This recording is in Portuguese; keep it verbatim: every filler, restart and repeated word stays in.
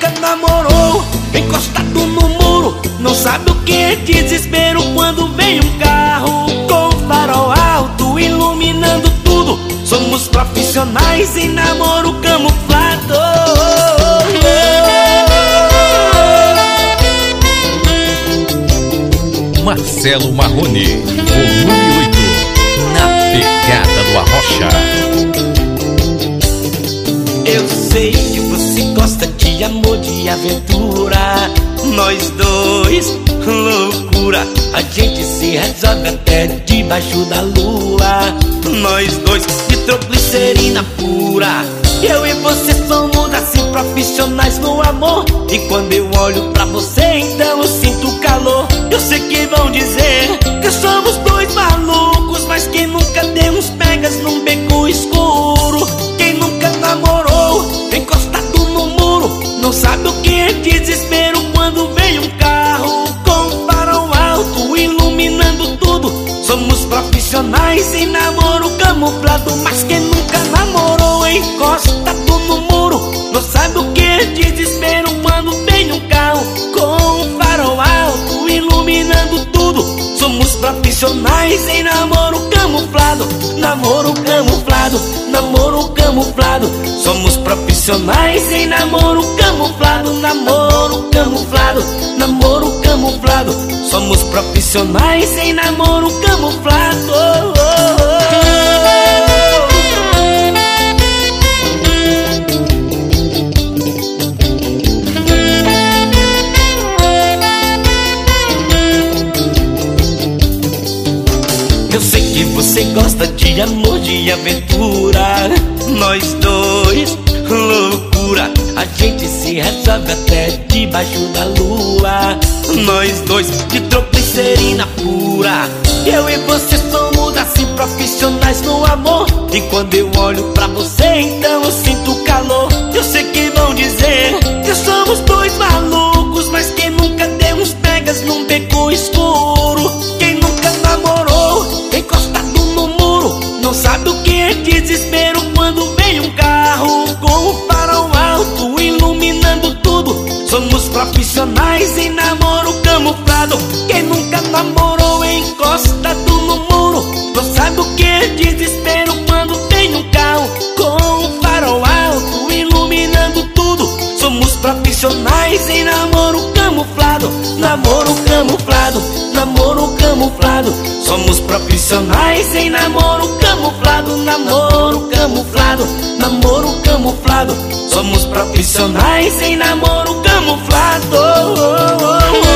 nunca namorou, encostado no muro, não sabe o que é desespero quando vem um carro com farol alto iluminando tudo. Somos profissionais em namoro camuflado. Marcelo Marrone, volume oito, Na Pegada do Arrocha. Eu sei que você gosta de amor, de aventura. Nós dois, loucura, a gente se resolve até debaixo da lua. Nós dois, nitroglicerina pura. Eu e você somos assim profissionais no amor. E quando eu olho pra você, então eu sinto calor. Eu sei que vão dizer que somos dois malucos, mas quem nunca deu uns pegas num beco escuro? Quem nunca namorou, encostado no muro, não sabe o que é desespero quando vem um carro com farol alto iluminando tudo. Somos profissionais em namoro camuflado, mas quem nunca namorou encostado no muro, não sabe o que é desespero quando vem um carro com farol alto iluminando tudo. Somos profissionais em namoro camuflado, namoro camuflado, namoro camuflado. Somos profissionais em namoro camuflado, namoro camuflado, namoro camuflado. Somos profissionais em namoro camuflado. Eu sei que você gosta de amor, de aventura. Nós dois, loucura, a gente se resolve até debaixo da lua. Nós dois, nitroglicerina pura. Eu e você somos assim profissionais no amor. E quando eu olho pra você, então eu sinto calor. Eu sei que vão dizer que somos dois malucos, mas quem nunca deu uns pegas num beco escuro? Quem nunca namorou, encostado no muro, não sabe o que é desespero quando vem um carro com o farol alto iluminando tudo. Somos profissionais em namoro camuflado. Quem nunca namorou encostado no muro, não sabe o que é desespero quando vem um carro com o farol alto iluminando tudo. Somos profissionais em namoro camuflado, namoro camuflado, namoro camuflado. Somos profissionais em namoro camuflado, namoro camuflado, namoro camuflado. Somos profissionais em namoro camuflado.